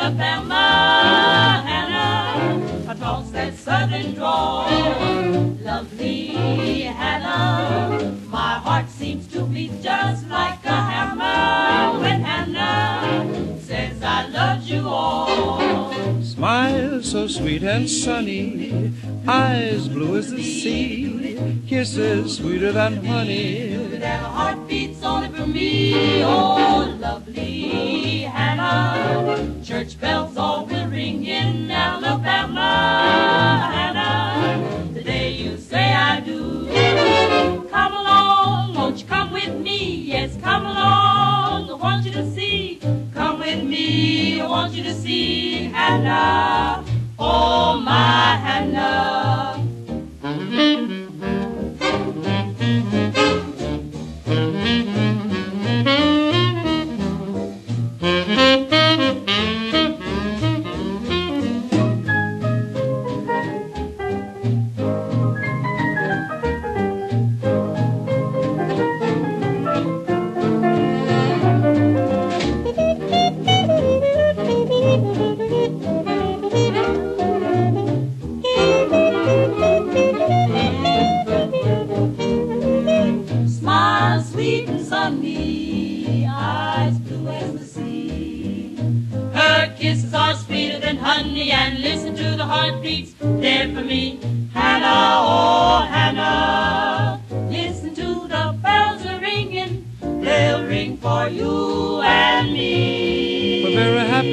Alabama, Hannah, across that southern draw. Lovely Hannah, my heart seems to beat just like a hammer when Hannah says I love you all. Smile so sweet and sunny, eyes blue as the sea, kisses sweeter than honey, and a heart beats only for me. Oh, lovely Hannah, church bells all will ring in Alabama, Hannah, the day you say I do. Come along, won't you come with me? Yes, come along, I want you to see. Come with me, I want you to see Hannah, oh my Hannah. Smile sweet and sunny, eyes blue as the sea. Her kisses are sweeter than honey, and listen to the heartbeats there for me. Hannah, oh Hannah, listen to the bells are ringing, they'll ring for you and me. we're very happy